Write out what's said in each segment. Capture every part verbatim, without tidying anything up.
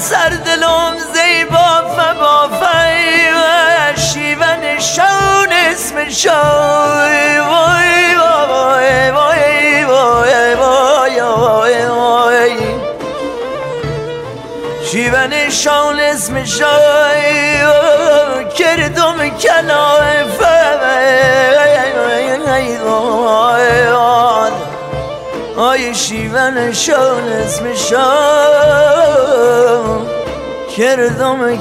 سردلم زیبا فبا فی شیون شون اسم شای وای وای وای وای وای وای وای شیون شون اسم شای کردم کلاه آی شیون شون اسم شام کردم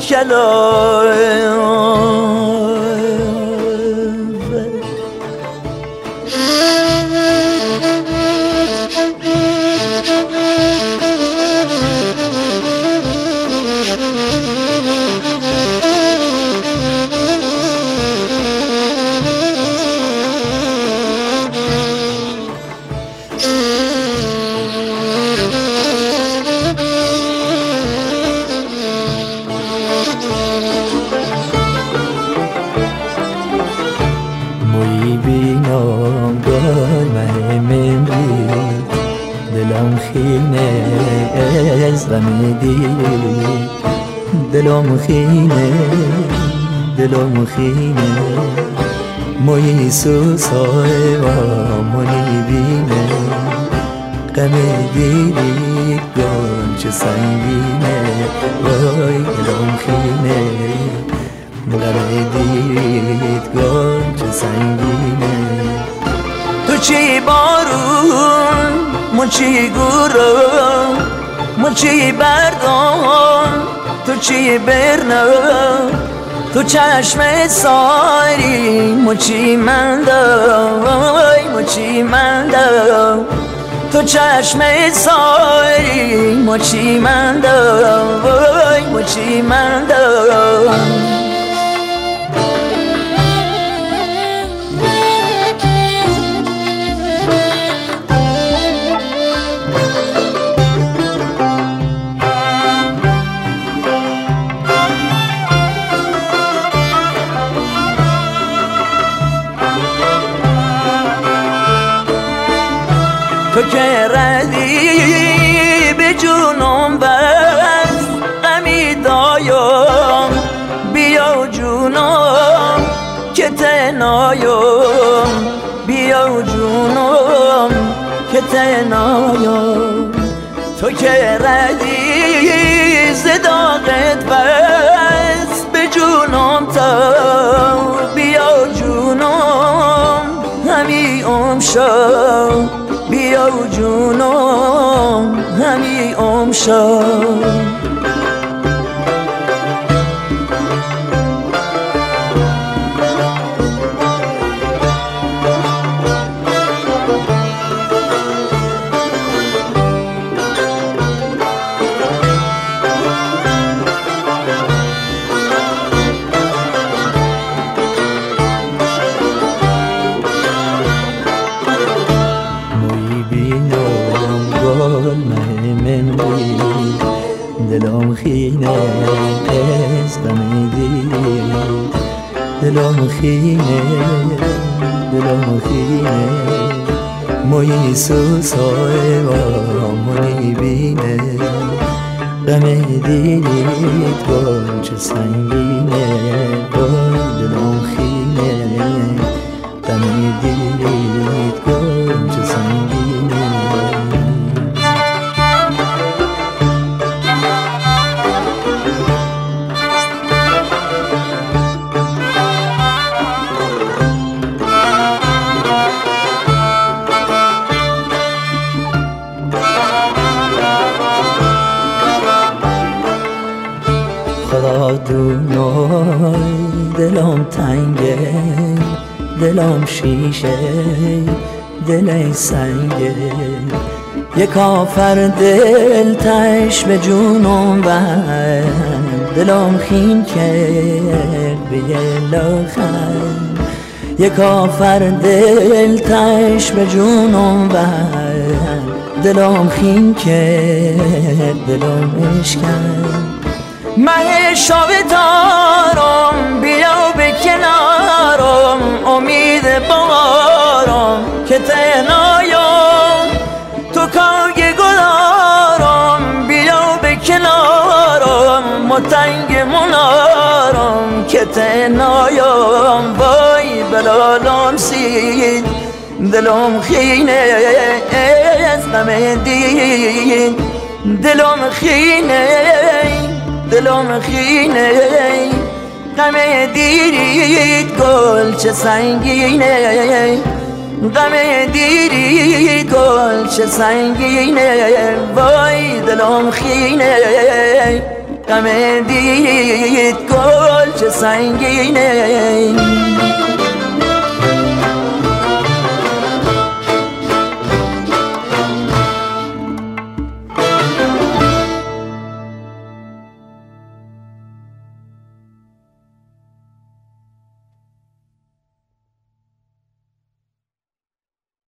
کلاه بینام گل من دلم خینه از غم دیری دلم خینه دلم خینه موی سوسای و منی بینه غم دیری گل چه سنگینه وای دلم خینه غم دیت گل چه سنگینه تو چی بارون من چی گورم من چی بردم تو چی برنم تو چشم ساری من چی مندم من چی مندم تو چشم ساری من چی مندم من چی مندم تو که ردی به جونم بست غمی دایم بیا جونم که تنایم بیا جونم که تنایم تو که ردی زداقت بست به جونم تا بیا جونم همی امشم بیا جونم همی امشم دلم خینه از غم دیری دلم خینه دلم خینه موی سوسای و منی بینه غم دیریت گل چه سنگینه دلم خینه غم دیریت گل چه سنگینه خدا دونای دلم تنگه دلم شیشه دل سنگه یک کافر دل تش به جونم بند دلم خین کرد به لاخن یک کافر دل تش به جونم بند دلم خین کرد دلم اشکن من شب تارم بیا به کنارم امید بارم که تنایم تو کاگ گلارم بیا به کنارم که تنهایم وای بلالم سید دلم خینه از غم دید دلم خینه دلم خینه غم دیرید گل چه سنگینه غم دیرید گل چه سنگینه وای دلم خینه غم دیرید گل چه سنگینه